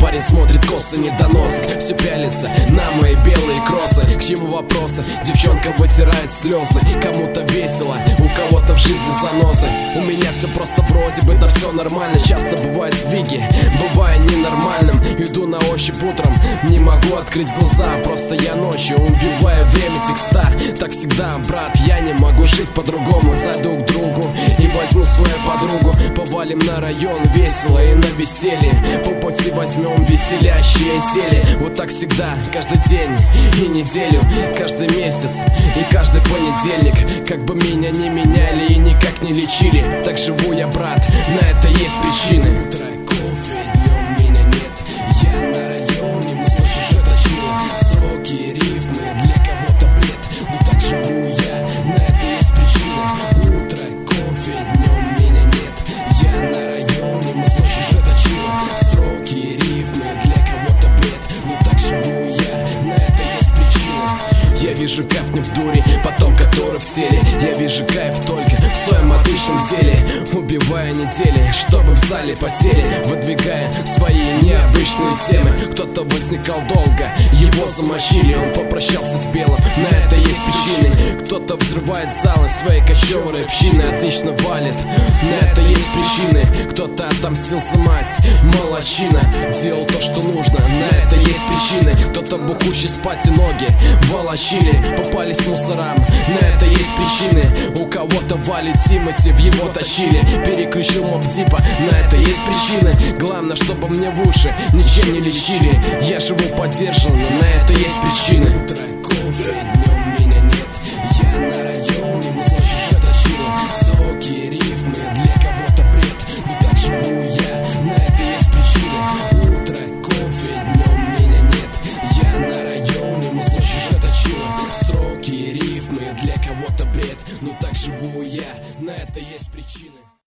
Парень смотрит косо, недоносок, все пялится на мои белые кроссы. К чему вопросы? Девчонка вытирает слезы. Кому-то весело, у кого-то в жизни занозы. У меня все просто вроде бы, да все нормально. Часто бывают сдвиги, бывая ненормальным. Иду на ощупь утром, не могу открыть глаза. Просто я ночью убиваю время текста. Так всегда, брат, я не могу жить по-другому. Зайду к другу и возьму свою подругу. Повалим на район весело и на веселье. По пути возьмем веселящие зелья. Вот так всегда, каждый день и неделю, каждый месяц и каждый понедельник. Как бы меня не меняли и никак не лечили, так живу я, брат, на это есть причины. Утро, кофе, днем меня нет, я на районе, мы слышим, что точила. Строки, рифмы, для кого-то бред, но так живу я, на это есть причины. Утро, кофе, днем меня нет, я на районе, мы слышим, что точила. Строки, рифмы, для кого-то бред, но так живу я, на это есть причины. Я вижу кайф не в дуре, потом который в теле. Я вижу кайф только в своем обычном деле. Убивая недели, чтобы в зале потели, выдвигая свои необычные темы. Кто-то возникал долго, его замочили, он попрощался с белым, на это есть причины. Кто-то взрывает залы своей кочевой общины, отлично валит, на это есть причины. Кто-то отомстил за мать, молодчина, делал то, что нужно, на это есть причины. Кто-то бухущий спать и ноги волочили, попались мусорам, на это есть причины. У кого-то валит Тимати, в его тащили, переключил Моб Дипа, на это есть причины. Главное, чтобы мне в уши ничем не лечили. Я живу поддержанно, на это есть причины. Утро, кофе, днем меня нет, я на районе, мы ночью же точила. Строки, рифмы, для кого-то бред, но так живу я, на это есть причины. Утро, кофе, днем меня нет, я на районе, мы ночью же точила. Строки, рифмы, для кого-то бред, но так живу я, на это есть причины.